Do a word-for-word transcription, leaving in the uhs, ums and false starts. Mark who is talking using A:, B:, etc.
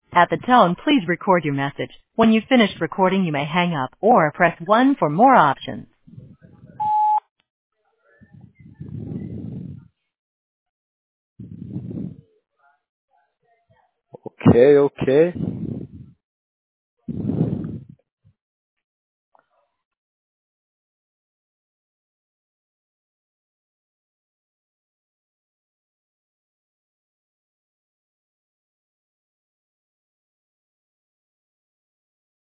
A: At the tone, please record your message. When you've finished recording, you may hang up or press one for more options.
B: Okay, okay.